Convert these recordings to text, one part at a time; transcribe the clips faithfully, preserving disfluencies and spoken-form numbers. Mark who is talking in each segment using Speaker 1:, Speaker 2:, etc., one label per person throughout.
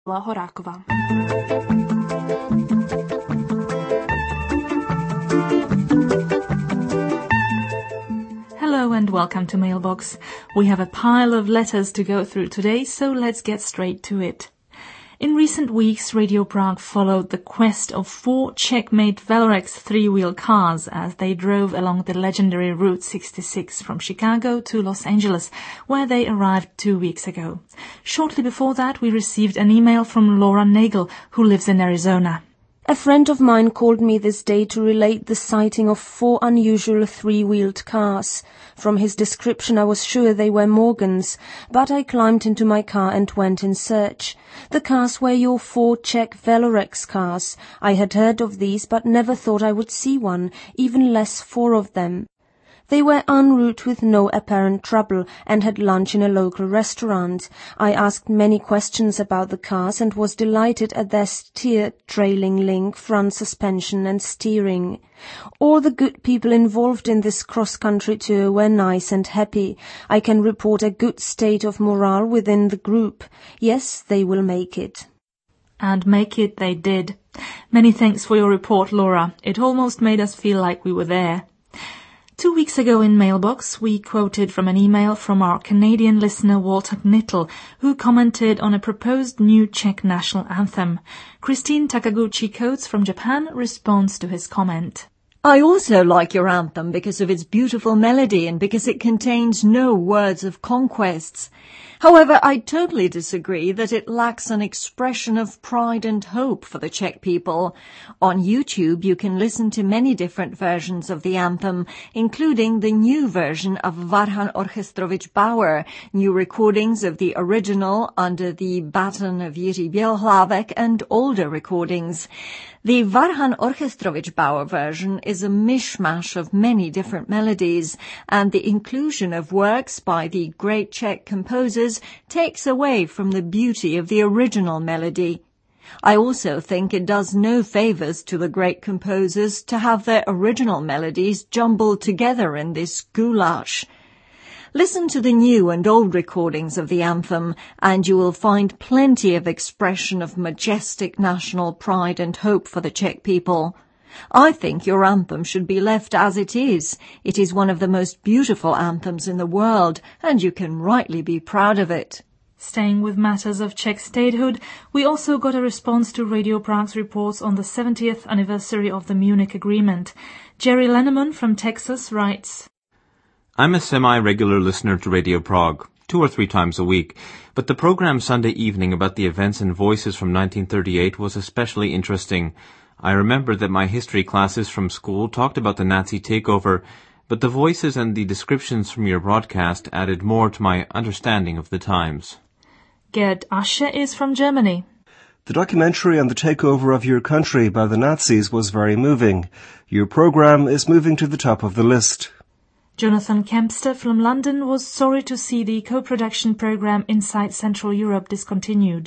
Speaker 1: Horáková. Hello and welcome to Mailbox. We have a pile of letters to go through today, so let's get straight to it. In recent weeks, Radio Prague followed the quest of four Czech-made Valorex three-wheel cars as they drove along the legendary Route sixty-six from Chicago to Los Angeles, where they arrived two weeks ago. Shortly before that, we received an email from Laura Nagel, who lives in Arizona.
Speaker 2: A friend of mine called me this day to relate the sighting of four unusual three-wheeled cars. From his description I was sure they were Morgans, but I climbed into my car and went in search. The cars were your four Czech Valorex cars. I had heard of these but never thought I would see one, even less four of them. They were en route with no apparent trouble and had lunch in a local restaurant. I asked many questions about the cars and was delighted at their steer, trailing link, front suspension and steering. All the good people involved in this cross-country tour were nice and happy. I can report a good state of morale within the group. Yes, they will make it.
Speaker 1: And make it they did. Many thanks for your report, Laura. It almost made us feel like we were there. Two weeks ago in Mailbox, we quoted from an email from our Canadian listener Walter Knittel, who commented on a proposed new Czech national anthem. Christine Takaguchi Coates from Japan responds to his comment.
Speaker 3: I also like your anthem because of its beautiful melody and because it contains no words of conquests. However, I totally disagree that it lacks an expression of pride and hope for the Czech people. On YouTube, you can listen to many different versions of the anthem, including the new version of Varhan Orchestrovich Bauer, new recordings of the original under the baton of Jiří Bělohlavek, and older recordings. The Varhan Orchestrovich Bauer version is a mishmash of many different melodies, and the inclusion of works by the great Czech composers takes away from the beauty of the original melody. I also think it does no favours to the great composers to have their original melodies jumbled together in this goulash. Listen to the new and old recordings of the anthem, and you will find plenty of expression of majestic national pride and hope for the Czech people. I think your anthem should be left as it is. It is one of the most beautiful anthems in the world, and you can rightly be proud of it.
Speaker 1: Staying with matters of Czech statehood, we also got a response to Radio Prague's reports on the seventieth anniversary of the Munich Agreement. Jerry Lenneman from Texas writes,
Speaker 4: I'm a semi-regular listener to Radio Prague, two or three times a week, but the program Sunday evening about the events and voices from nineteen thirty-eight was especially interesting. I remember that my history classes from school talked about the Nazi takeover, but the voices and the descriptions from your broadcast added more to my understanding of the times.
Speaker 1: Gerd Asche is from Germany.
Speaker 5: The documentary on the takeover of your country by the Nazis was very moving. Your program is moving to the top of the list.
Speaker 1: Jonathan Kempster from London was sorry to see the co-production program Inside Central Europe discontinued.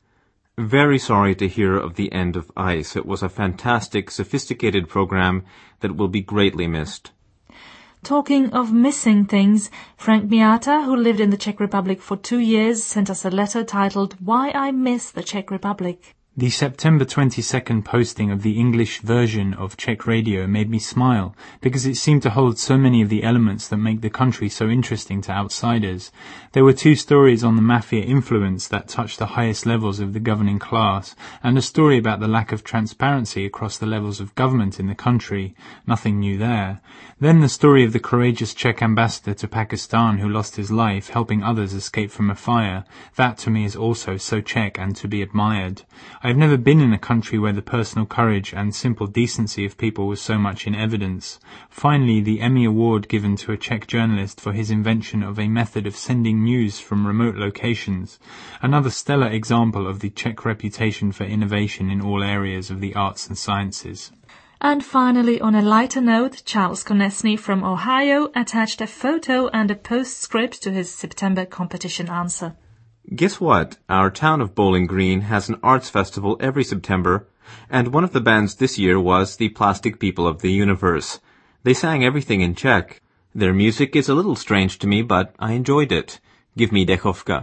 Speaker 4: Very sorry to hear of the end of ICE. It was a fantastic, sophisticated program that will be greatly missed.
Speaker 1: Talking of missing things, Frank Miata, who lived in the Czech Republic for two years, sent us a letter titled Why I Miss the Czech Republic.
Speaker 6: The September twenty-second posting of the English version of Czech Radio made me smile because it seemed to hold so many of the elements that make the country so interesting to outsiders. There were two stories on the mafia influence that touched the highest levels of the governing class, and a story about the lack of transparency across the levels of government in the country. Nothing new there. Then the story of the courageous Czech ambassador to Pakistan who lost his life helping others escape from a fire. That to me is also so Czech and to be admired. I have never been in a country where the personal courage and simple decency of people was so much in evidence. Finally, the Emmy Award given to a Czech journalist for his invention of a method of sending news from remote locations. Another stellar example of the Czech reputation for innovation in all areas of the arts and sciences.
Speaker 1: And finally, on a lighter note, Charles Konecny from Ohio attached a photo and a postscript to his September competition answer.
Speaker 4: Guess what? Our town of Bowling Green has an arts festival every September, and one of the bands this year was the Plastic People of the Universe. They sang everything in Czech. Their music is a little strange to me, but I enjoyed it. Give me dechovka.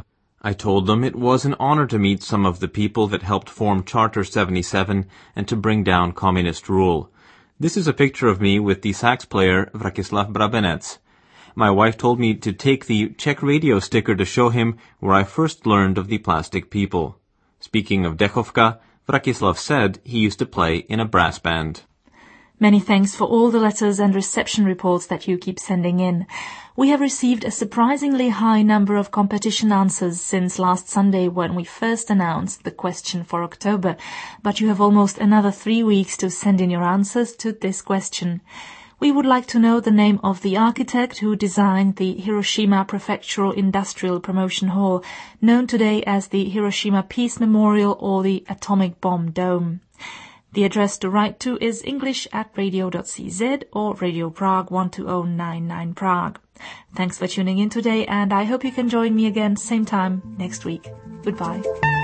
Speaker 4: I told them it was an honor to meet some of the people that helped form Charter seventy-seven and to bring down communist rule. This is a picture of me with the sax player Vrakislav Brabenec. My wife told me to take the Czech radio sticker to show him where I first learned of the plastic people. Speaking of Dechovka, Vrakislav said he used to play in a brass band.
Speaker 1: Many thanks for all the letters and reception reports that you keep sending in. We have received a surprisingly high number of competition answers since last Sunday when we first announced the question for October, but you have almost another three weeks to send in your answers to this question. We would like to know the name of the architect who designed the Hiroshima Prefectural Industrial Promotion Hall, known today as the Hiroshima Peace Memorial or the Atomic Bomb Dome. The address to write to is english at radio dot c z or Radio Prague one two zero nine nine Prague. Thanks for tuning in today, and I hope you can join me again same time next week. Goodbye.